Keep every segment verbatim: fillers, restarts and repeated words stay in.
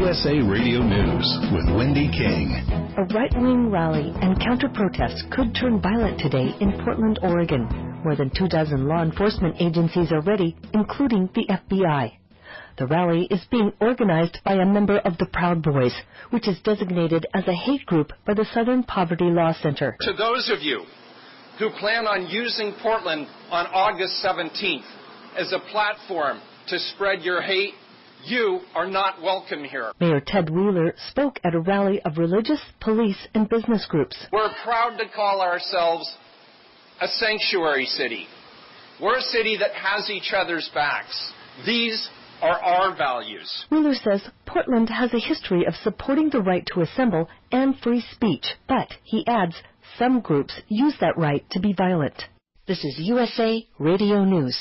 U S A Radio News with Wendy King. A right-wing rally and counter-protest could turn violent today in Portland, Oregon. More than two dozen law enforcement agencies are ready, including the F B I. The rally is being organized by a member of the Proud Boys, which is designated as a hate group by the Southern Poverty Law Center. To those of you who plan on using Portland on August seventeenth as a platform to spread your hate, you are not welcome here. Mayor Ted Wheeler spoke at a rally of religious, police, and business groups. We're proud to call ourselves a sanctuary city. We're a city that has each other's backs. These are our values. Wheeler says Portland has a history of supporting the right to assemble and free speech, but, he adds, some groups use that right to be violent. This is U S A Radio News.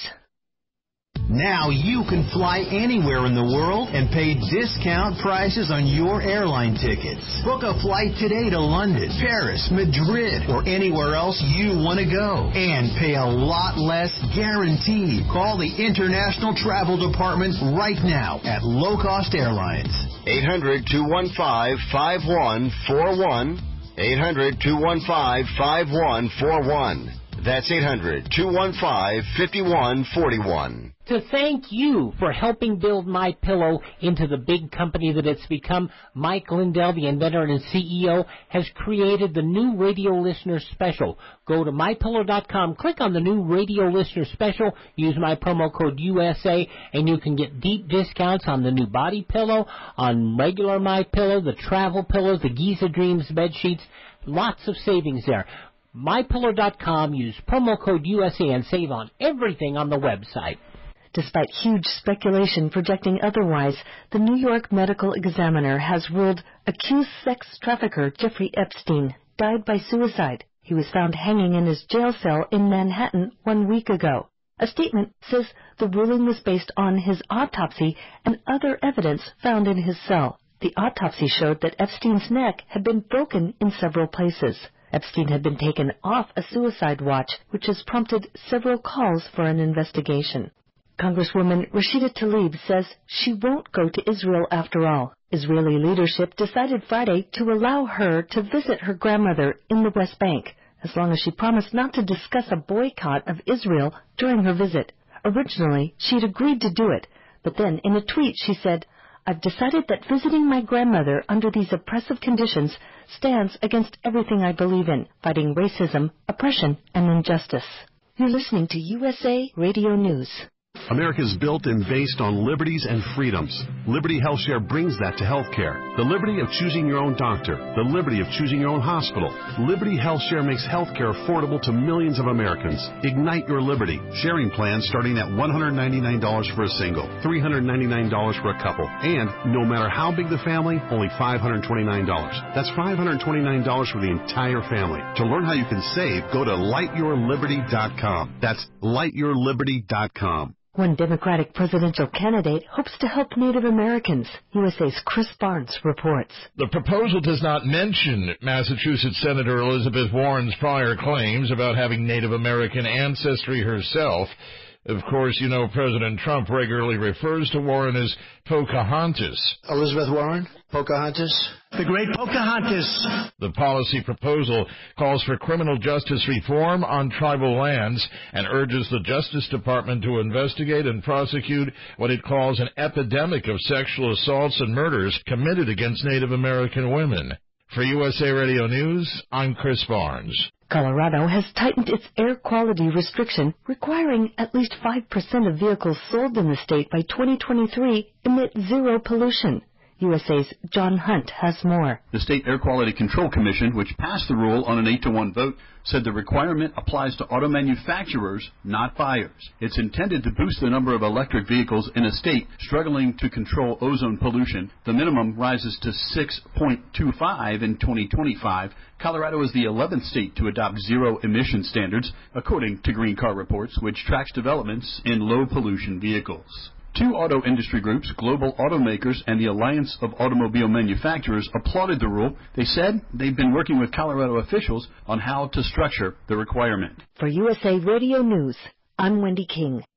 Now you can fly anywhere in the world and pay discount prices on your airline tickets. Book a flight today to London, Paris, Madrid, or anywhere else you want to go. And pay a lot less guaranteed. Call the International Travel Department right now at Low Cost Airlines. eight hundred, two one five, five one four one. eight hundred, two one five, five one four one. That's eight hundred, two one five, five one four one. To thank you for helping build MyPillow into the big company that it's become, Mike Lindell, the inventor and C E O, has created the new Radio Listener Special. Go to my pillow dot com, click on the new Radio Listener Special, use my promo code U S A, and you can get deep discounts on the new body pillow, on regular MyPillow, the travel pillows, the Giza Dreams bed sheets. Lots of savings there. my pillow dot com, use promo code U S A and save on everything on the website. Despite huge speculation projecting otherwise, the New York Medical Examiner has ruled accused sex trafficker Jeffrey Epstein died by suicide. He was found hanging in his jail cell in Manhattan one week ago. A statement says the ruling was based on his autopsy and other evidence found in his cell. The autopsy showed that Epstein's neck had been broken in several places. Epstein had been taken off a suicide watch, which has prompted several calls for an investigation. Congresswoman Rashida Tlaib says she won't go to Israel after all. Israeli leadership decided Friday to allow her to visit her grandmother in the West Bank, as long as she promised not to discuss a boycott of Israel during her visit. Originally, she'd agreed to do it, but then in a tweet she said, "I've decided that visiting my grandmother under these oppressive conditions stands against everything I believe in, fighting racism, oppression, and injustice." You're listening to U S A Radio News. America is built and based on liberties and freedoms. Liberty HealthShare brings that to healthcare. The liberty of choosing your own doctor. The liberty of choosing your own hospital. Liberty HealthShare makes healthcare affordable to millions of Americans. Ignite your liberty. Sharing plans starting at one hundred ninety-nine dollars for a single, three hundred ninety-nine dollars for a couple, and no matter how big the family, only five hundred twenty-nine dollars. That's five hundred twenty-nine dollars for the entire family. To learn how you can save, go to light your liberty dot com. That's light your liberty dot com. One Democratic presidential candidate hopes to help Native Americans. U S A's Chris Barnes reports. The proposal does not mention Massachusetts Senator Elizabeth Warren's prior claims about having Native American ancestry herself. Of course, you know President Trump regularly refers to Warren as Pocahontas. Elizabeth Warren, Pocahontas, the great Pocahontas. The policy proposal calls for criminal justice reform on tribal lands and urges the Justice Department to investigate and prosecute what it calls an epidemic of sexual assaults and murders committed against Native American women. For U S A Radio News, I'm Chris Barnes. Colorado has tightened its air quality restriction, requiring at least five percent of vehicles sold in the state by twenty twenty-three emit zero pollution. U S A's John Hunt has more. The State Air Quality Control Commission, which passed the rule on an eight to one vote, said the requirement applies to auto manufacturers, not buyers. It's intended to boost the number of electric vehicles in a state struggling to control ozone pollution. The minimum rises to six point two five in twenty twenty-five. Colorado is the eleventh state to adopt zero emission standards, according to Green Car Reports, which tracks developments in low pollution vehicles. Two auto industry groups, Global Automakers and the Alliance of Automobile Manufacturers, applauded the rule. They said they've been working with Colorado officials on how to structure the requirement. For U S A Radio News, I'm Wendy King.